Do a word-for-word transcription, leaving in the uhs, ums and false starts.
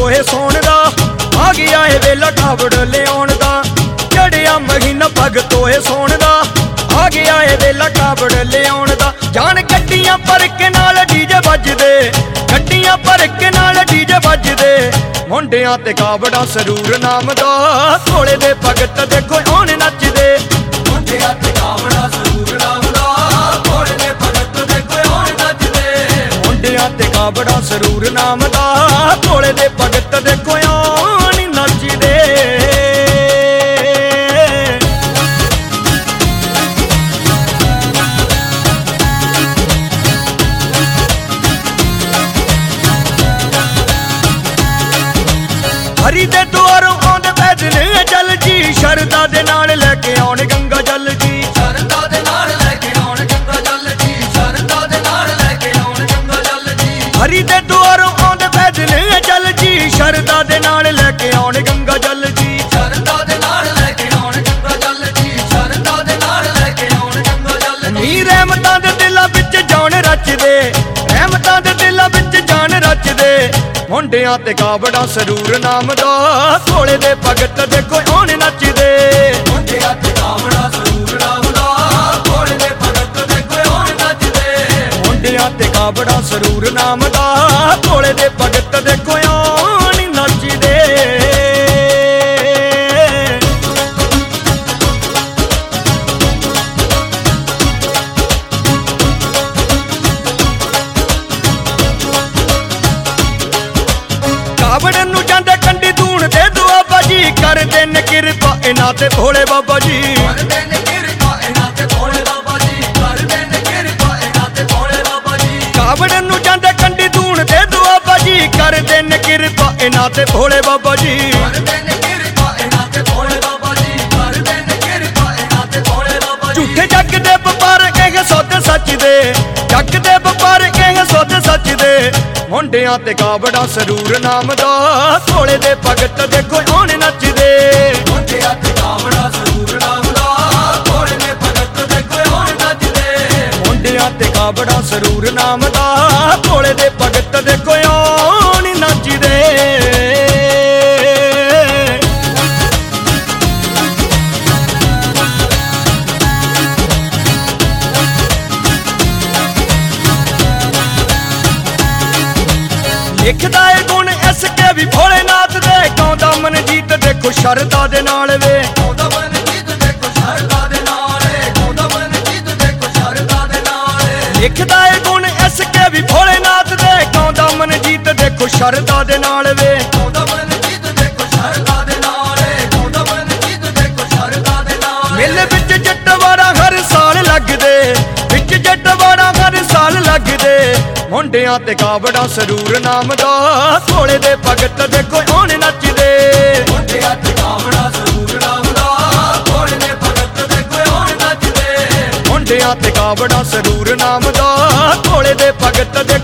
ਤੋਹੇ ਸੋਣ ਦਾ ਆ ਗਿਆ ਏ ਵੇਲਾ ਕਾਵੜ ਲਿਆਉਣ ਦਾ ਚੜਿਆ ਮਹੀਨਾ ਪੱਗ ਤੋਹੇ ਸੋਣ ਦਾ ਆ ਗਿਆ ਏ ਵੇਲਾ ਕਾਵੜ ਲਿਆਉਣ ਦਾ ਜਾਣ ਗੱਡੀਆਂ ਭਰ ਕੇ ਨਾਲ ਡੀਜੇ ਵੱਜਦੇ ਗੱਡੀਆਂ ਭਰ ਕੇ ਨਾਲ ਡੀਜੇ ਵੱਜਦੇ ਮੁੰਡਿਆਂ ਤੇ ਕਾਵੜਾ ਸਰੂਰ ਨਾਮ ਦਾ ਭੋਲੇ ਦੇ ਭਗਤ ਦੇਖੋ ਹੁਣ ਨੱਚਦੇ ਮੁੰਡਿਆਂ ਤੇ ਕਾਵੜਾ ਸਰੂਰ ਨਾਮ ਦਾ ਭੋਲੇ ਦੇ ਭਗਤ ਦੇਖੋ ਹੁਣ ਨੱਚਦੇ ਮੁੰਡਿਆਂ ਤੇ ਕਾਵੜਾ ਸਰੂਰ ਨਾਮ ਦਾ ਭੋਲੇ ਦੇ ਭਗਤ ਦੇਖੋ ਹੁਣ ਨੱਚਦੇ ਹਰੀ ਦੇ ਦੁਆਰੋਂ ਆਉਂਦੇ ਪੈਦਲ ਚੱਲ ਜੀ ਸ਼ਰਧਾ ਦੇ ਨਾਲ ਲੈ ਕੇ ਆਉਣ ਗੰਗਾ ਜਲ ਜੀ ਸ਼ਰਧਾ ਦੇ ਨਾਲ ਲੈ ਕੇ ਆਉਣ ਗੰਗਾ ਜਲ ਜੀ ਸ਼ਰਧਾ ਦੇ ਨਾਲ ਲੈ ਕੇ ਆਉਣ ਗੰਗਾ ਜਲ ਜੀ ਹਰੀ ਦੇ ਦੁਆਰੋਂ ਆਉਂਦੇ ਪੈਦਲ ਚੱਲ ਜੀ ਸ਼ਰਧਾ ਦੇ ਨਾਲ ਲੈ ਕੇ ਆਉਣ ਗੰਗਾ ਜਲ ਜੀ ਸ਼ਰਧਾ ਦੇ ਨਾਲ ਲੈ ਕੇ ਆਉਣ ਗੰਗਾ ਜਲ ਜੀ ਸ਼ਰਧਾ ਦੇ ਨਾਲ ਲੈ ਕੇ ਆਉਣ ਗੰਗਾ ਜਲ ਨੀ ਰਹਿਮਤਾਂ ਦੇ ਦਿਲਾਂ ਵਿੱਚ ਜਾਨ ਰਚਦੇ ਰਹਿਮਤਾਂ ਦੇ ਦਿਲਾਂ ਵਿੱਚ ਜਾਨ ਰਚਦੇ ਮੁੰਡਿਆਂ ਤੇ ਕਾਵੜਾ ਸਰੂਰ ਨਾਮ ਦਾ ਭੋਲੇ ਦੇ ਭਗਤ ਦੇਖੋ ਹੁਣ ਨੱਚਦੇ ਮੁੰਡਿਆਂ ਤੇ ਕਾਵੜਾ ਸਰੂਰ ਨਾਮ ਦਾ ਭੋਲੇ ਦੇ ਭਗਤ ਦੇਖੋ ਹੁਣ ਨੱਚਦੇ ਮੁੰਡਿਆਂ ਤੇ ਕਾਵੜਾ ਸਰੂਰ ਨਾਮ ਦਾ ਭੋਲੇ ਦੇ ਭਗਤ ਦੇਖੋ ਹੁਣ ਨੱਚਦੇ ਕਾਵੜ ਨੂੰ ਜਾਂਦੇ ਕੰਡੀ ਧੂਣ ਦੇ ਦੁਆਬਾ ਜੀ ਕਰਦੇ ਨੇ ਕਿਰਪਾ ਇਹਨਾਂ ਤੇ ਭੋਲੇ ਬਾਬਾ ਜੀ ਕਰਦੇ ਨੇ ਕਿਰਪਾ ਇਹਨਾਂ ਤੇ ਭੋਲੇ ਬਾਬਾ ਜੀ ਕਰਦੇ ਨੇ ਕਿਰਪਾ ਇਹਨਾਂ ਤੇ ਭੋਲੇ ਬਾਬਾ ਜੀ ਕਾਵੜ ਨੂੰ ਜਾਂਦੇ ਕੰਡੀ ਧੂਣ ਦੇ ਦੁਆਬਾ ਜੀ ਕਰਦੇ ਨੇ ਕਿਰਪਾ ਇਹਨਾਂ ਤੇ ਭੋਲੇ ਬਾਬਾ ਜੀ ਕਰਦੇ ਨੇ ਕਿਰਪਾ ਇਹਨਾਂ ਤੇ ਭੋਲੇ ਬਾਬਾ ਜੀ ਕਰਦੇ ਨੇ ਕਿਰਪਾ ਇਹਨਾਂ ਤੇ ਭੋਲੇ ਬਾਬਾ ਜੀ ਝੂਠੇ ਜੱਗ ਦੇ ਵਪਾਰ ਇਹ ਸੌਦੇ ਸੱਚ ਦੇ ਜੱਗ ਦੇ ਵਪਾਰ ਇਹ ਸੌਦੇ ਸੱਚ ਦੇ ਮੁੰਡਿਆਂ ਤੇ ਕਾਵੜਾ ਸਰੂਰ ਨਾਮ ਦਾ ਭੋਲੇ ਦੇ ਭਗਤ ਦੇਖੋ ਹੁਣ ਨੱਚਦੇ ਮੁੰਡਿਆਂ ਤੇ ਕਾਵੜਾ ਸਰੂਰ ਨਾਮ ਦਾ ਭੋਲੇ ਦੇ ਭਗਤ ਦੇਖੋ ਹੁਣ ਨੱਚਦੇ ਮੁੰਡਿਆਂ ਤੇ ਕਾਵੜਾ ਸਰੂਰ ਨਾਮ ਦਾ ਭੋਲੇ ਦੇ ਭਗਤ ਦੇਖੋ ਹੁਣ ਨੱਚਦੇ ਲਿਖਦਾ ਏ ਗੁਣ ਇਸ ਕੇ ਵੀ ਭੋਲੇਨਾਥ ਦੇ ਗਾਉਂਦਾ ਮਨਜੀਤ ਦੇਖੋ ਸ਼ਰਧਾ ਦੇ ਨਾਲ ਵੇ ਗਾਉਂਦਾ ਮਨਜੀਤ ਦੇਖੋ ਸ਼ਰਧਾ ਦੇ ਨਾਲ ਗਾਉਂਦਾ ਮਨਜੀਤ ਦੇਖੋ ਸ਼ਰਧਾ ਦੇ ਨਾਲ ਲਿਖਦਾ ਏ ਗੁਣ ਇਸ ਕੇ ਵੀ ਭੋਲੇਨਾਥ ਦੇ ਗਾਉਂਦਾ ਮਨਜੀਤ ਦੇਖੋ ਸ਼ਰਧਾ ਦੇ ਨਾਲ ਵੇ ਗਾਉਂਦਾ ਮਨਜੀਤ ਦੇਖੋ ਸ਼ਰਧਾ ਦੇ ਨਾਲ ਗਾਉਂਦਾ ਮਨਜੀਤ ਦੇਖੋ ਸ਼ਰਧਾ ਦੇ ਨਾਲ ਮੇਲੇ ਵਿੱਚ ਜੱਟਵਾੜਾ ਹਰ ਸਾਲ ਲੱਗਦੇ ਵਿੱਚ ਜੱਟਵਾੜਾ ਹਰ ਸਾਲ ਲੱਗਦੇ ਮੁੰਡਿਆਂ ਤੇ ਕਾਵੜਾ ਸਰੂਰ ਨਾਮ ਦਾ ਭੋਲੇ ਦੇ ਭਗਤ ਦੇਖੋ ਹੁਣ ਨੱਚਦੇ ਮੁੰਡਿਆਂ ਤੇ ਕਾਵੜਾ ਸਰੂਰ ਨਾਮ ਦਾ ਭੋਲੇ ਦੇ ਭਗਤ ਦੇਖੋ ਹੁਣ ਨੱਚਦੇ ਮੁੰਡਿਆਂ ਤੇ ਕਾਵੜਾ ਸਰੂਰ ਨਾਮ ਦਾ ਭੋਲੇ ਦੇ ਭਗਤ